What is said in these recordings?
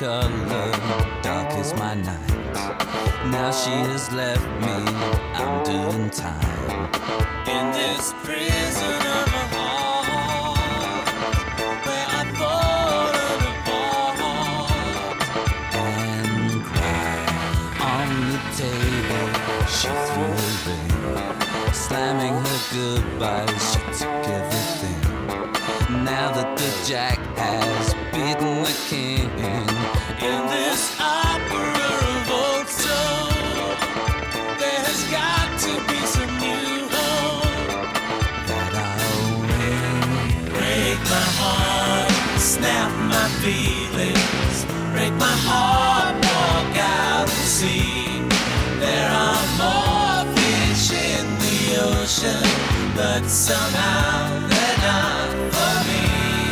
color, dark is my night. Now she has left me, I'm doing time in this prison of a heart, where I thought of the heart and cried. On the table she threw a ring, slamming her goodbyes, she took everything. Now that the jack has beaten the king, in this opera of old soul, there has got to be some new hope that I'll win. Break my heart, snap my feelings, break my heart, walk out and see. There are more fish in the ocean, but somehow they're not for me.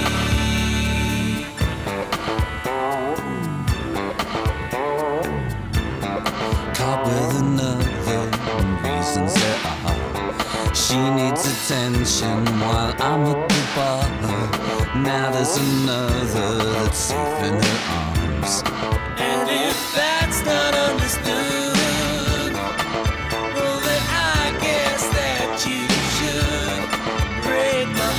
Caught with another, reasons there are. She needs attention while I'm at the bar. Now there's another that's safe in her arms. And if that's not understood, well then I guess that you should. Break my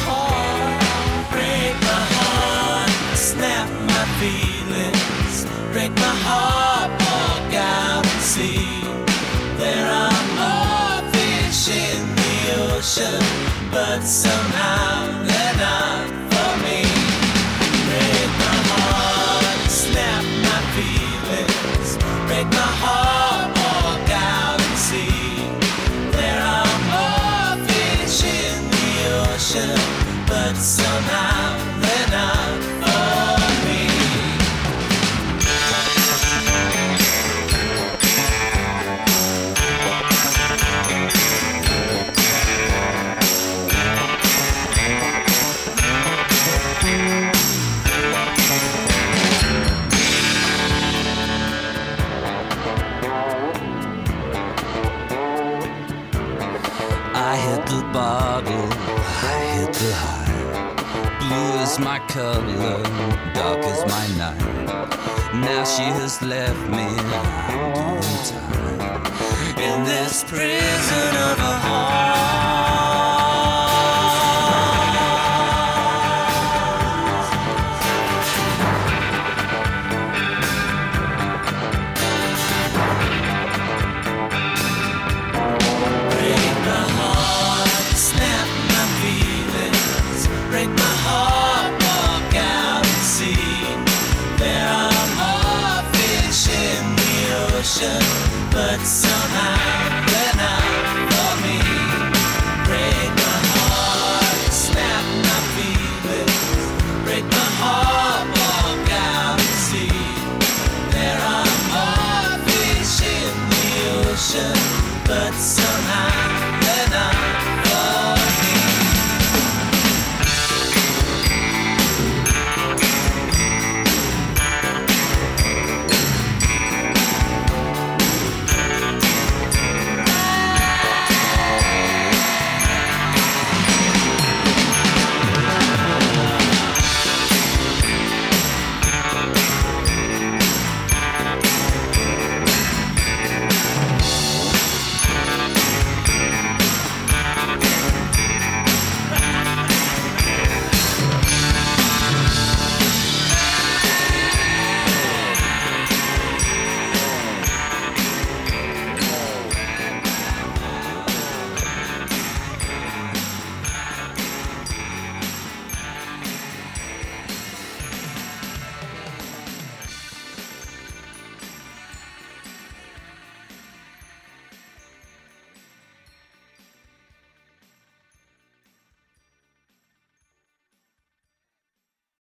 heart, snap my feelings, break my heart, walk out and see. There are more fish in the ocean, but somehow they're not for me. Break my heart, snap my feelings, break my heart, walk out and see. There are more fish in the ocean, but somehow they're not for me. I hit the bottle, I hit the high. Blue is my color, dark is my night. Now she has left me, I'm doing time in this prison of a heart. Break my heart, snap my feelings, break my heart, walk out and see. There are more fish in the ocean, but somehow they're not for me. Break my heart, snap my feelings, break my heart, walk out and see. There are more fish in the ocean, but somehow